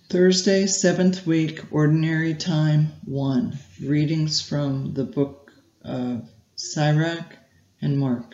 Thursday, 7th week, Ordinary Time 1. Readings from the book of Sirach and Mark.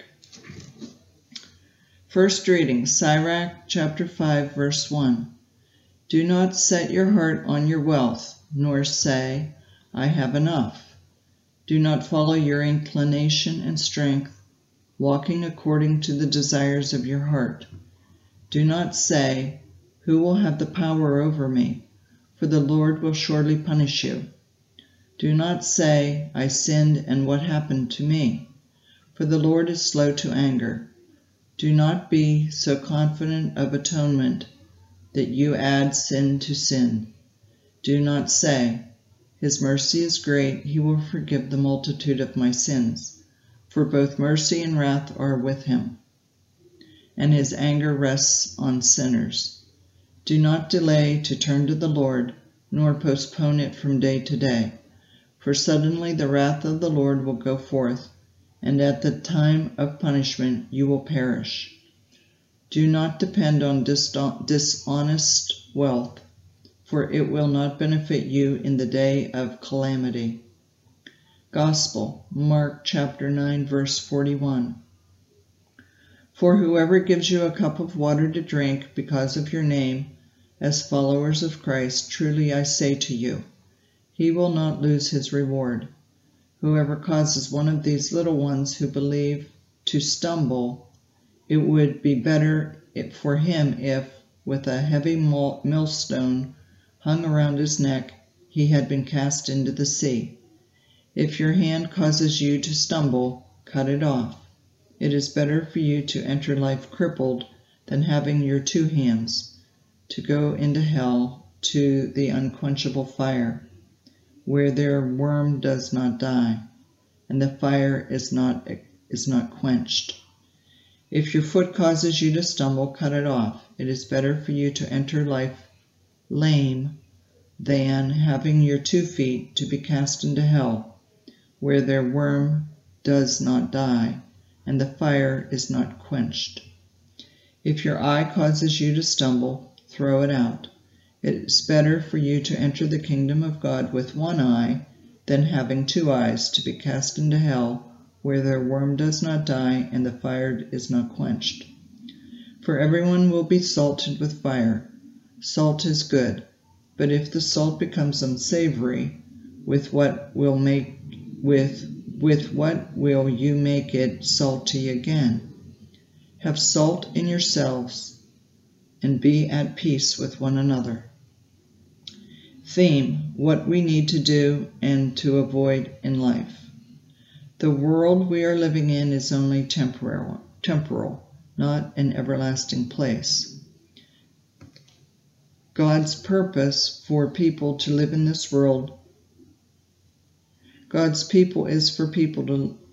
First reading, Sirach chapter 5, verse 1. Do not set your heart on your wealth, nor say, I have enough. Do not follow your inclination and strength, walking according to the desires of your heart. Do not say, who will have the power over me? For the Lord will surely punish you. Do not say, I sinned, and what happened to me? For the Lord is slow to anger. Do not be so confident of atonement that you add sin to sin. Do not say, His mercy is great, He will forgive the multitude of my sins. For both mercy and wrath are with Him, and His anger rests on sinners. Do not delay to turn to the Lord, nor postpone it from day to day. For suddenly the wrath of the Lord will go forth, and at the time of punishment you will perish. Do not depend on dishonest wealth, for it will not benefit you in the day of calamity. Gospel, Mark chapter 9, verse 41. For whoever gives you a cup of water to drink because of your name, as followers of Christ, truly I say to you, he will not lose his reward. Whoever causes one of these little ones who believe to stumble, it would be better for him if, with a heavy millstone hung around his neck, he had been cast into the sea. If your hand causes you to stumble, cut it off. It is better for you to enter life crippled than having your two hands to go into hell, to the unquenchable fire, where their worm does not die, and the fire is not quenched. If your foot causes you to stumble, cut it off. It is better for you to enter life lame than having your 2 feet to be cast into hell, where their worm does not die, and the fire is not quenched. If your eye causes you to stumble, throw it out. It is better for you to enter the kingdom of God with 1 eye than having 2 eyes to be cast into hell, where their worm does not die and the fire is not quenched. For everyone will be salted with fire. Salt is good, but if the salt becomes unsavory, with what will you make it salty again? Have salt in yourselves, and be at peace with one another. Theme: what we need to do and to avoid in life. The world we are living in is only temporal, not an everlasting place. God's purpose for people to live in this world. God's purpose is for people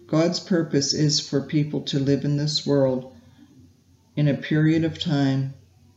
to live in this world in a period of time,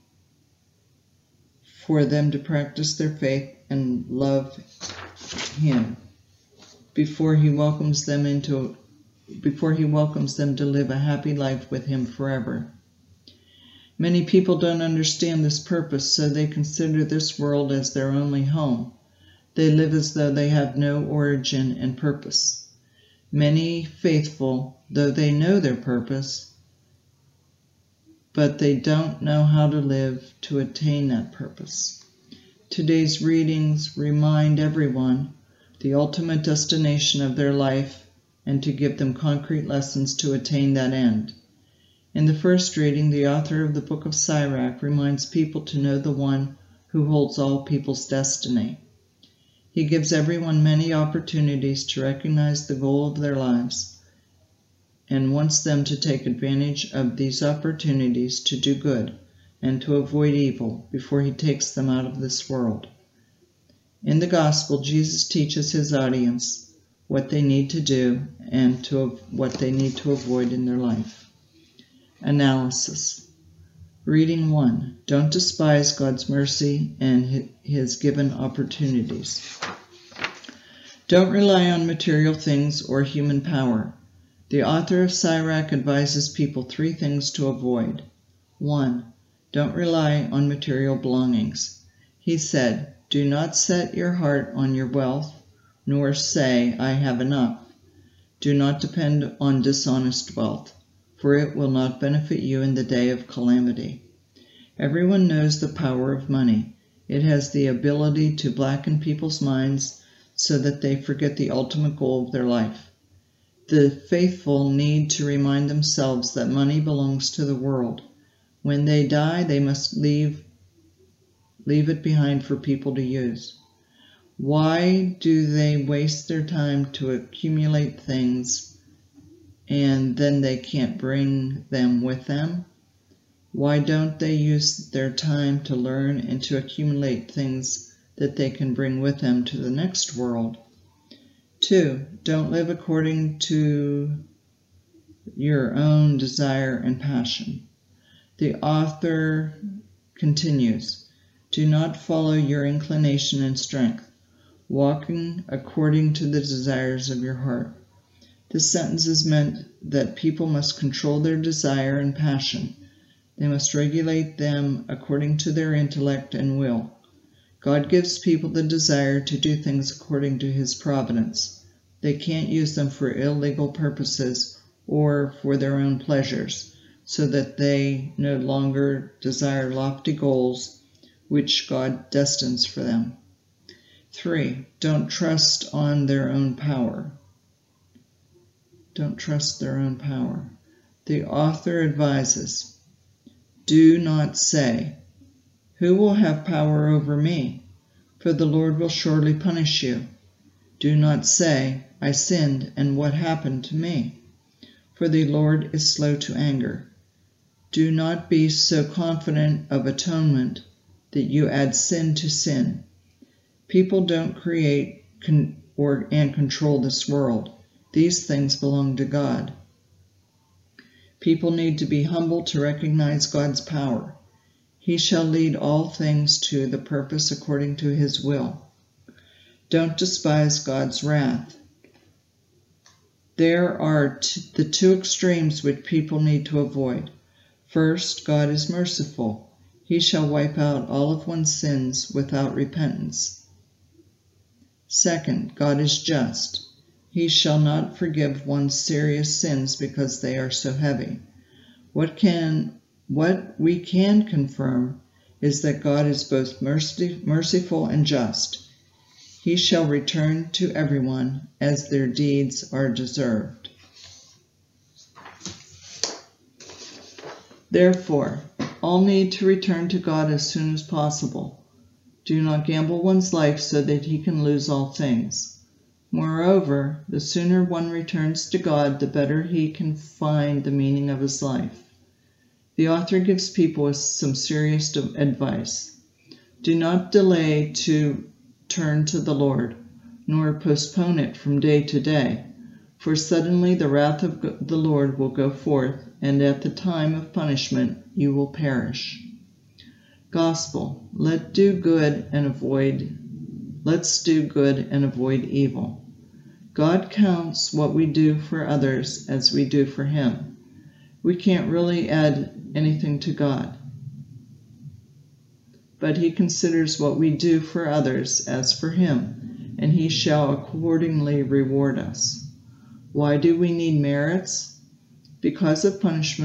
for them to practice their faith and love Him before He welcomes them to live a happy life with Him forever. Many people don't understand this purpose, so they consider this world as their only home. They live as though they have no origin and purpose. Many faithful, though they know their purpose, but they don't know how to live to attain that purpose. Today's readings remind everyone the ultimate destination of their life and to give them concrete lessons to attain that end. In the first reading, the author of the book of Sirach reminds people to know the one who holds all people's destiny. He gives everyone many opportunities to recognize the goal of their lives and wants them to take advantage of these opportunities to do good and to avoid evil before He takes them out of this world. In the Gospel, Jesus teaches His audience what they need to do and what they need to avoid in their life. Analysis. Reading 1. Don't despise God's mercy and His given opportunities. Don't rely on material things or human power. The author of Sirach advises people 3 things to avoid. 1. Don't rely on material belongings. He said, "Do not set your heart on your wealth, nor say, 'I have enough.' Do not depend on dishonest wealth, for it will not benefit you in the day of calamity." Everyone knows the power of money. It has the ability to blacken people's minds so that they forget the ultimate goal of their life. The faithful need to remind themselves that money belongs to the world. When they die, they must leave it behind for people to use. Why do they waste their time to accumulate things and then they can't bring them with them? Why don't they use their time to learn and to accumulate things that they can bring with them to the next world? 2. Don't live according to your own desire and passion. The author continues, "Do not follow your inclination and strength, walking according to the desires of your heart." This sentence is meant that people must control their desire and passion. They must regulate them according to their intellect and will. God gives people the desire to do things according to His providence. They can't use them for illegal purposes or for their own pleasures, so that they no longer desire lofty goals which God destines for them. 3. Don't trust on their own power. Don't trust their own power. The author advises, "Do not say, 'Who will have power over me?' For the Lord will surely punish you. Do not say, 'I sinned, and what happened to me?' For the Lord is slow to anger. Do not be so confident of atonement that you add sin to sin. People don't create and control this world. These things belong to God. People need to be humble to recognize God's power. He shall lead all things to the purpose according to His will. Don't despise God's wrath. There are the two extremes which people need to avoid. First, God is merciful. He shall wipe out all of one's sins without repentance. Second, God is just. He shall not forgive one's serious sins because they are so heavy. What we can confirm is that God is both merciful and just. He shall return to everyone as their deeds are deserved. Therefore, all need to return to God as soon as possible. Do not gamble one's life so that he can lose all things. Moreover, the sooner one returns to God, the better he can find the meaning of his life. The author gives people some serious advice. Do not delay to turn to the Lord, nor postpone it from day to day, for suddenly the wrath of the Lord will go forth, and at the time of punishment you will perish. Gospel, let's do good and avoid evil. God counts what we do for others as we do for Him. We can't really add anything to God, but He considers what we do for others as for Him, and He shall accordingly reward us. Why do we need merits? Because of the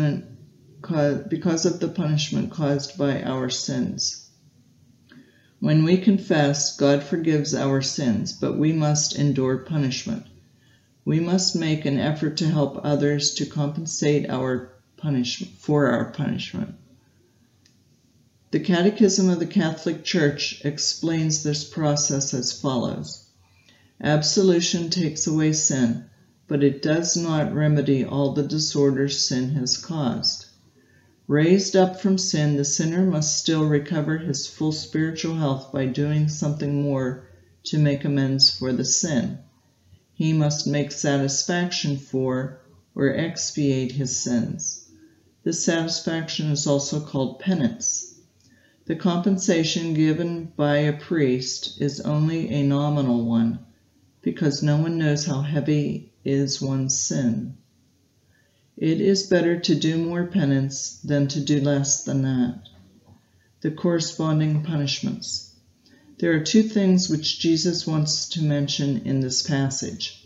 punishment caused by our sins. When we confess, God forgives our sins, but we must endure punishment. We must make an effort to help others to compensate for our punishment. The Catechism of the Catholic Church explains this process as follows. Absolution takes away sin, but it does not remedy all the disorders sin has caused. Raised up from sin, the sinner must still recover his full spiritual health by doing something more to make amends for the sin. He must make satisfaction for or expiate his sins. This satisfaction is also called penance. The compensation given by a priest is only a nominal one, because no one knows how heavy is one's sin. It is better to do more penance than to do less than that. The corresponding punishments. There are two things which Jesus wants to mention in this passage.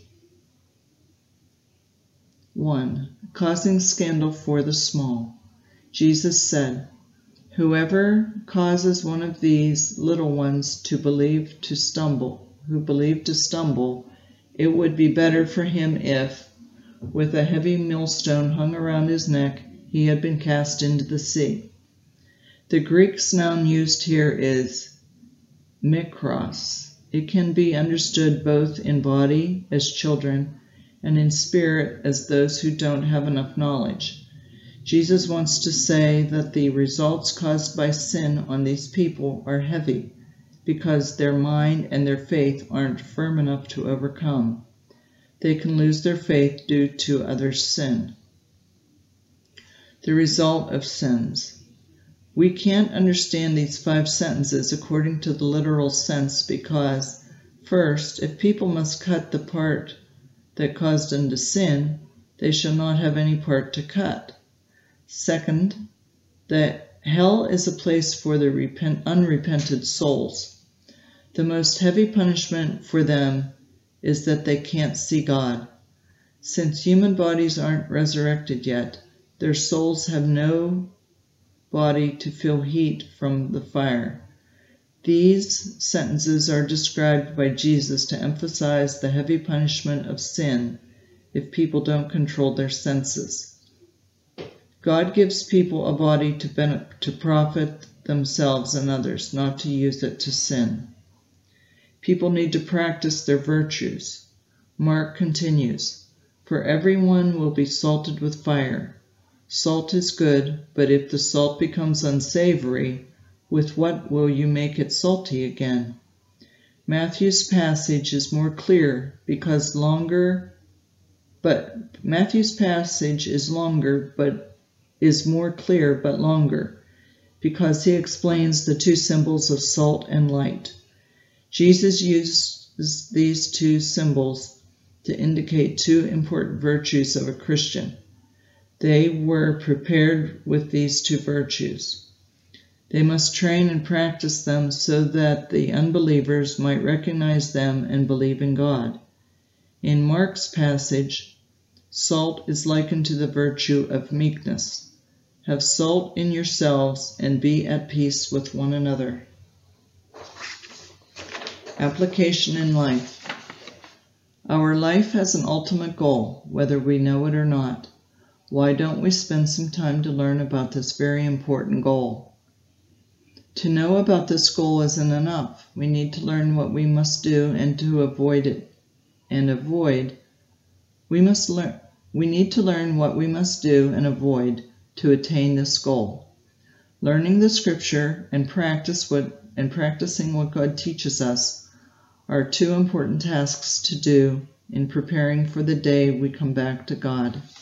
1. Causing scandal for the small. Jesus said, "Whoever causes one of these little ones who believe to stumble, it would be better for him if, with a heavy millstone hung around his neck, he had been cast into the sea." The Greek noun used here is mikros. It can be understood both in body as children and in spirit as those who don't have enough knowledge. Jesus wants to say that the results caused by sin on these people are heavy because their mind and their faith aren't firm enough to overcome. They can lose their faith due to others' sin. The result of sins. We can't understand these 5 sentences according to the literal sense because, first, if people must cut the part that caused them to sin, they shall not have any part to cut. Second, that hell is a place for the unrepented souls. The most heavy punishment for them is that they can't see God. Since human bodies aren't resurrected yet, their souls have no body to feel heat from the fire. These sentences are described by Jesus to emphasize the heavy punishment of sin if people don't control their senses. God gives people a body to profit themselves and others, not to use it to sin. People need to practice their virtues. Mark continues, "For everyone will be salted with fire. Salt is good, but if the salt becomes unsavory, with what will you make it salty again?" Matthew's passage is more clear because Matthew's passage is longer, but is more clear but longer, because he explains the 2 symbols of salt and light. Jesus uses these 2 symbols to indicate 2 important virtues of a Christian. They were prepared with these 2 virtues. They must train and practice them so that the unbelievers might recognize them and believe in God. In Mark's passage, salt is likened to the virtue of meekness. Have salt in yourselves and be at peace with one another. Application in life. Our life has an ultimate goal, whether we know it or not. Why don't we spend some time to learn about this very important goal? To know about this goal isn't enough. We need to learn what we must do and to avoid it. We need to learn what we must do and avoid to attain this goal. Learning the scripture and practicing what God teaches us are 2 important tasks to do in preparing for the day we come back to God.